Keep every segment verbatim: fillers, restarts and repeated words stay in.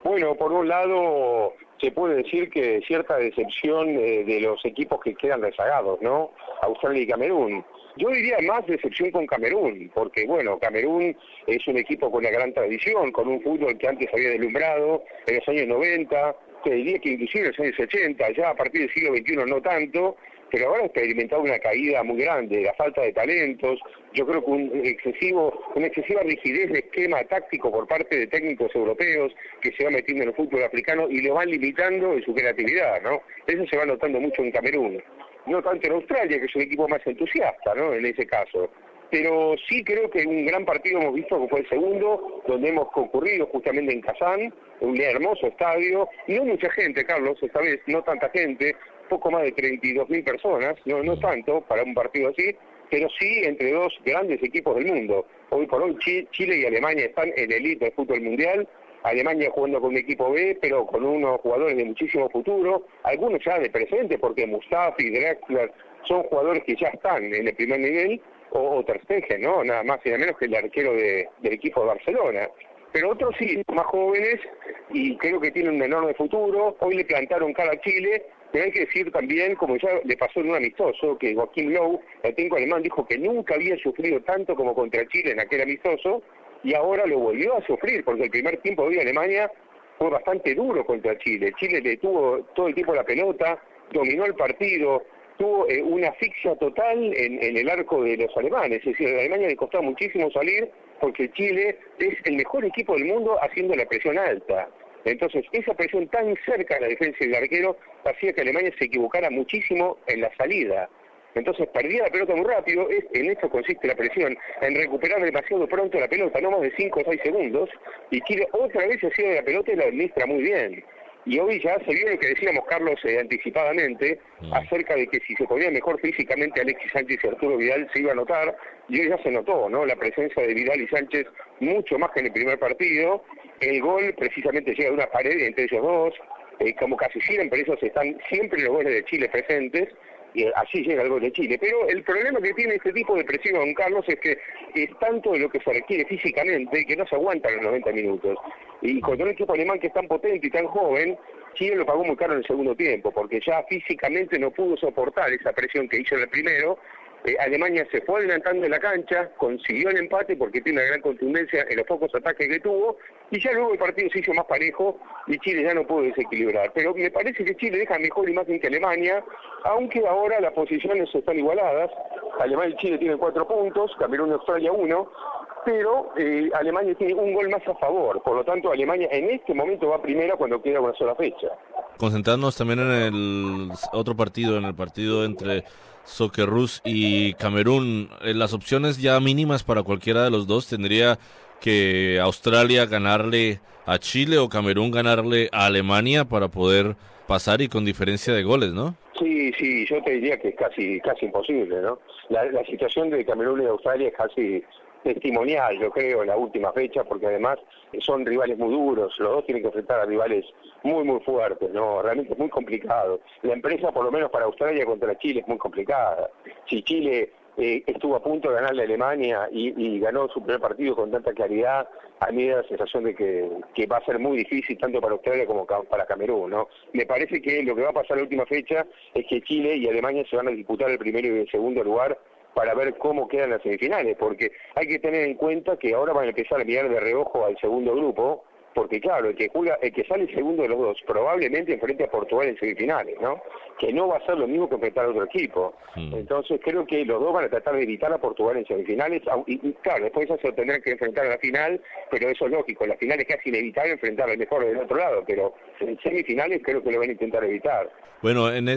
Bueno, por un lado se puede decir que cierta decepción eh, de los equipos que quedan rezagados, ¿no? Australia y Camerún. Yo diría más decepción con Camerún, porque bueno, Camerún es un equipo con una gran tradición, con un fútbol que antes había deslumbrado en los años noventa, te diría que inclusive en los años ochenta, ya a partir del siglo veintiuno no tanto, pero ahora ha experimentado una caída muy grande, la falta de talentos, yo creo que un excesivo, una excesiva rigidez de esquema táctico por parte de técnicos europeos que se va metiendo en el fútbol africano y lo van limitando en su creatividad, ¿no? Eso se va notando mucho en Camerún, no tanto en Australia, que es un equipo más entusiasta, ¿no?, en ese caso. Pero sí creo que un gran partido hemos visto, que fue el segundo, donde hemos concurrido justamente en Kazán, un hermoso estadio, no mucha gente, Carlos, esta vez no tanta gente, poco más de treinta y dos mil personas, no, no tanto para un partido así, pero sí entre dos grandes equipos del mundo. Hoy por hoy Chile y Alemania están en el elite del fútbol mundial, Alemania jugando con un equipo B, pero con unos jugadores de muchísimo futuro, algunos ya de presente, porque Mustafi, Drexler, son jugadores que ya están en el primer nivel, o, o Ter Stegen, ¿no? Nada más y nada menos que el arquero de, del equipo de Barcelona. Pero otros sí, más jóvenes, y creo que tienen un enorme futuro. Hoy le plantaron cara a Chile, pero hay que decir también, como ya le pasó en un amistoso, que Joachim Löw, el técnico alemán, dijo que nunca había sufrido tanto como contra Chile en aquel amistoso, y ahora lo volvió a sufrir, porque el primer tiempo de hoy Alemania fue bastante duro contra Chile. Chile le tuvo todo el tiempo la pelota, dominó el partido, tuvo eh, una asfixia total en, en el arco de los alemanes. Es decir, a Alemania le costó muchísimo salir porque Chile es el mejor equipo del mundo haciendo la presión alta. Entonces, esa presión tan cerca de la defensa del arquero hacía que Alemania se equivocara muchísimo en la salida. Entonces, perdía la pelota muy rápido. Es, en esto consiste la presión, en recuperar demasiado pronto la pelota, no más de cinco o seis segundos, y Chile otra vez se hacía de la pelota y la administra muy bien. Y hoy ya se vio lo que decíamos, Carlos, eh, anticipadamente, mm. acerca de que si se ponía mejor físicamente Alexis Sánchez y Arturo Vidal se iba a notar, y hoy ya se notó, ¿no?, la presencia de Vidal y Sánchez mucho más que en el primer partido. El gol precisamente llega de una pared entre ellos dos, eh, como casi siempre, esos están siempre los goles de Chile presentes, y así llega el gol de Chile. Pero el problema que tiene este tipo de presión, Carlos, es que es tanto de lo que se requiere físicamente que no se aguantan los noventa minutos. Y con un equipo alemán que es tan potente y tan joven, Chile lo pagó muy caro en el segundo tiempo, porque ya físicamente no pudo soportar esa presión que hizo en el primero. Eh, Alemania se fue adelantando en la cancha, consiguió el empate porque tiene una gran contundencia en los pocos ataques que tuvo, y ya luego el partido se hizo más parejo y Chile ya no pudo desequilibrar. Pero me parece que Chile deja mejor imagen que Alemania, aunque ahora las posiciones están igualadas. Alemania y Chile tienen cuatro puntos, Camerún y Australia uno, pero eh, Alemania tiene un gol más a favor, por lo tanto Alemania en este momento va primera cuando queda una sola fecha. Concentrarnos también en el otro partido, en el partido entre Socceroos y Camerún. Las opciones ya mínimas para cualquiera de los dos tendría que Australia ganarle a Chile o Camerún ganarle a Alemania para poder pasar y con diferencia de goles, ¿no? Sí, sí, yo te diría que es casi casi imposible, ¿no? La, la situación de Camerún y Australia es casi testimonial, yo creo, en la última fecha, porque además son rivales muy duros, los dos tienen que enfrentar a rivales muy, muy fuertes, ¿no? Realmente es muy complicado. La empresa, por lo menos para Australia contra Chile, es muy complicada. Si Chile eh, estuvo a punto de ganarle a Alemania y, y ganó su primer partido con tanta claridad, a mí me da la sensación de que, que va a ser muy difícil tanto para Australia como para Camerún, ¿no? Me parece que lo que va a pasar en la última fecha es que Chile y Alemania se van a disputar el primero y el segundo lugar para ver cómo quedan las semifinales, porque hay que tener en cuenta que ahora van a empezar a mirar de reojo al segundo grupo, porque claro, el que juega, el que sale segundo de los dos, probablemente enfrente a Portugal en semifinales, ¿no? Que no va a ser lo mismo que enfrentar a otro equipo. Mm. Entonces creo que los dos van a tratar de evitar a Portugal en semifinales, y, y claro, después ya se tendrán que enfrentar a la final, pero eso es lógico, la final es casi inevitable enfrentar al mejor del otro lado, pero en semifinales creo que lo van a intentar evitar. Bueno, en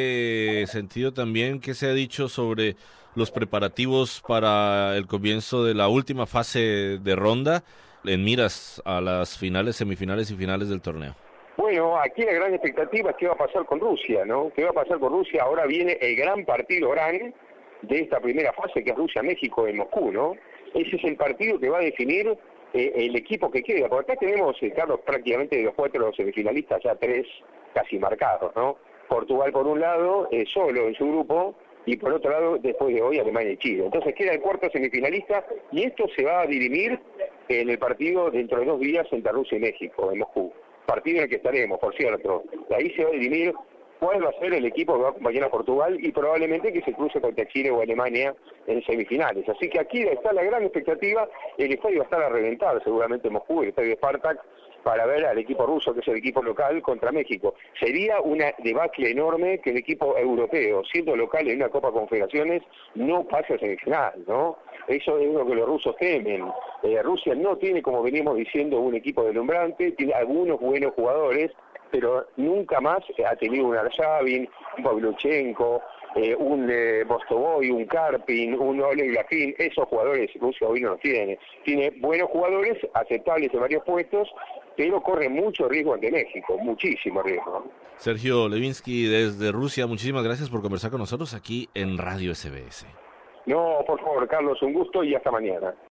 ese sentido también, ¿qué se ha dicho sobre los preparativos para el comienzo de la última fase de ronda en miras a las finales, semifinales y finales del torneo? Bueno, aquí la gran expectativa es qué va a pasar con Rusia, ¿no? ¿Qué va a pasar con Rusia? Ahora viene el gran partido gran de esta primera fase, que es Rusia-México en Moscú, ¿no? Ese es el partido que va a definir eh, el equipo que queda. Porque acá tenemos, eh, Carlos, prácticamente de los cuatro semifinalistas ya tres casi marcados, ¿no? Portugal por un lado, eh, solo en su grupo, y por otro lado, después de hoy, Alemania y Chile. Entonces queda el cuarto semifinalista, y esto se va a dirimir en el partido dentro de dos días entre Rusia y México, en Moscú. partido en el que estaremos, por cierto. De ahí se va a dirimir cuál va a ser el equipo que va a acompañar a Portugal y probablemente que se cruce contra Chile o Alemania en semifinales. Así que aquí está la gran expectativa. El estadio va a estar a reventar seguramente en Moscú, el estadio de Spartak, para ver al equipo ruso, que es el equipo local, contra México. Sería una debacle enorme que el equipo europeo, siendo local en una Copa Confederaciones, no pase a semifinal, ¿no? Eso es lo que los rusos temen. Eh, Rusia no tiene, como venimos diciendo, un equipo deslumbrante, tiene algunos buenos jugadores, pero nunca más ha tenido un Arshavin, un Pavlyuchenko, eh, un eh, Bostovoy, un Karpin, un Oleg Blafin. Esos jugadores Rusia hoy no los tiene. Tiene buenos jugadores, aceptables en varios puestos, pero corre mucho riesgo ante México, muchísimo riesgo. Sergio Levinsky desde Rusia, muchísimas gracias por conversar con nosotros aquí en Radio S B S. No, por favor, Carlos, un gusto y hasta mañana.